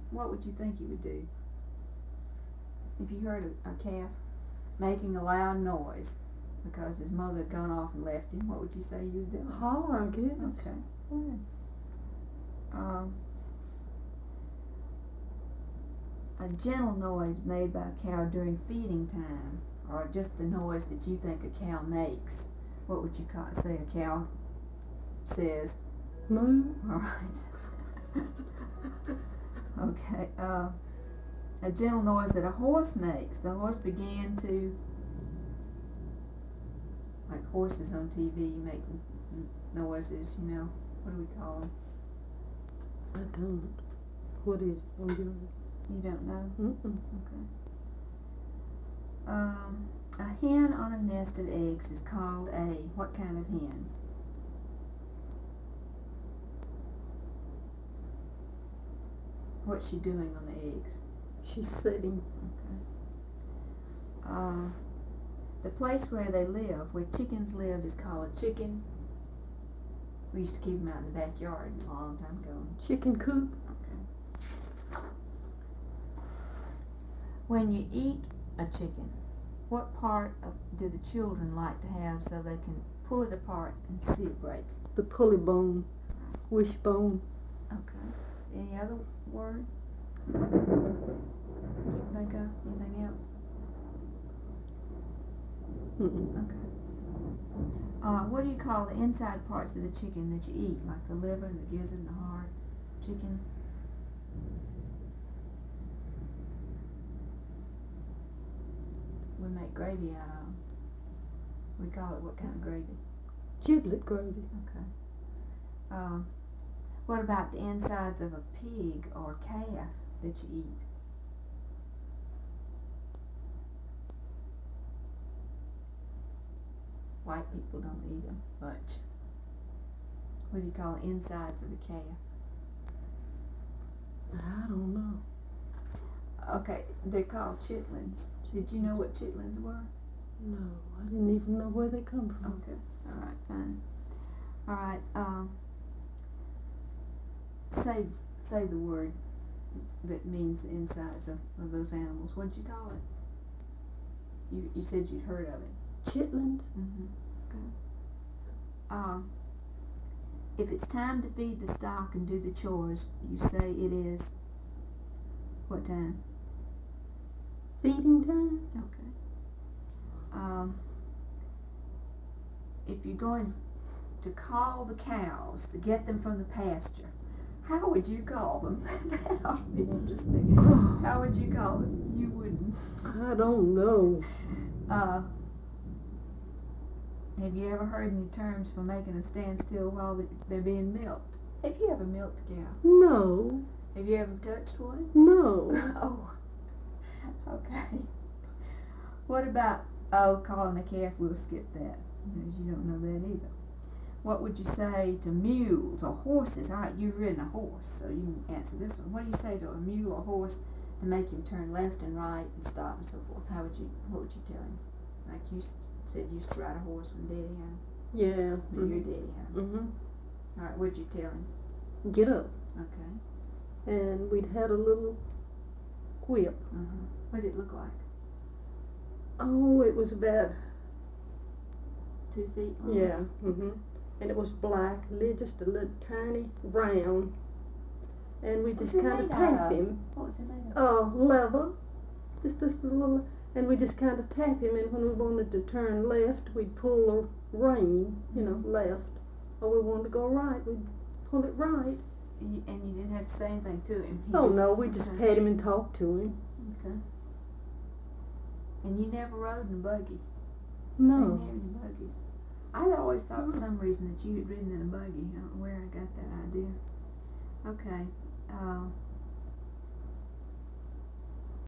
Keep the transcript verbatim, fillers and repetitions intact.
what would you think he would do? If you heard a, a calf making a loud noise because his mother had gone off and left him, what would you say he was doing? Holler, I guess. Okay. Good. Um, a gentle noise made by a cow during feeding time, or just the noise that you think a cow makes, what would you call, say a cow says? Moo. All right. Okay. Uh, a gentle noise that a horse makes. The horse began to, like horses on T V make n- noises, you know. What do we call them? I don't. What is it? I'm doing. You don't know? Mm-mm. Okay. Um, a hen on a nest of eggs is called a what kind of hen? What's she doing on the eggs? She's sitting. Okay. Uh, the place where they live, where chickens lived, is called a chicken. We used to keep them out in the backyard a long time ago. Chicken coop. Okay. When you eat a chicken, what part of, do the children like to have so they can pull it apart and see it break? The pulley bone. Wishbone. Okay. Any other word? Think of anything else? Mm-mm. Okay. Uh, what do you call the inside parts of the chicken that you eat, like the liver and the gizzard and the heart? Chicken. We make gravy out of them. We call it what kind of gravy? Giblet gravy. Okay. Um, what about the insides of a pig or calf that you eat? White people don't eat them much. What do you call the insides of a calf? I don't know. Okay, they're called chitlins. Did you know what chitlins were? No, I didn't even know where they come from. Okay, all right, fine. All right, um, say say the word that means the insides of, of those animals. What did you call it? You you said you'd heard of it. Chitlins. Mm-hmm. Okay. Um, if it's time to feed the stock and do the chores, you say it is what time? Feeding time. Okay. Um, if you're going to call the cows to get them from the pasture, how would you call them? That ought to be interesting. How would you call them? You wouldn't. I don't know. Uh, have you ever heard any terms for making them stand still while they're being milked? Have you ever milked a cow? No. Have you ever touched one? No. Oh. Okay. What about, oh, calling a calf? We'll skip that, because you don't know that either. What would you say to mules or horses? All right, you've ridden a horse, so you can answer this one. What do you say to a mule or horse to make him turn left and right and stop and so forth? How would you, what would you tell him? Like you s- said you used to ride a horse when Daddy had him. Yeah. But Mm-hmm. your daddy had him. Mm-hmm. All right, what'd you tell him? Get up. Okay. And we'd had a little whip. Uh-huh. What did it look like? Oh, it was about, Two feet long? yeah, mm-hmm. And it was black, li- just a little tiny round. And we What's just it kind of made out tapped of? him. What was it made of? Uh, leather. Just this little, and we just kind of tap him, and when we wanted to turn left, we'd pull the rein, you know, left. Or we wanted to go right, we'd pull it right. And you, and you didn't have to say anything to him? He Oh just, no, we just okay. pat him and talk to him. Okay. And you never rode in a buggy? No. I didn't have any buggies. I'd always thought for some reason that you had ridden in a buggy. I don't know where I got that idea. Okay. Uh,